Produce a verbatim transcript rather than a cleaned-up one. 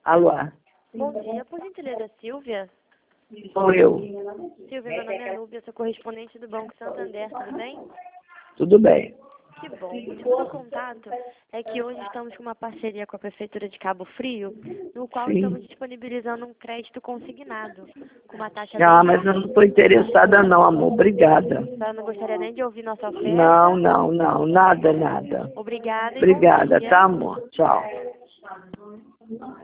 Alô? Bom dia, por gentileza, Silvia? Sou eu. Silvia, meu nome é Núbia, sou correspondente do Banco Santander, tudo bem? Tudo bem. Que bom. O motivo do contato é que hoje estamos com uma parceria com a Prefeitura de Cabo Frio, no qual Sim. estamos disponibilizando um crédito consignado, com uma taxa Ah, bem mas eu não baixa. estou interessada não, amor. Obrigada. A senhora não gostaria nem de ouvir nossa oferta? Não, não, não. Nada, nada. Obrigada e bom Obrigada, dia. tá, amor? Tchau.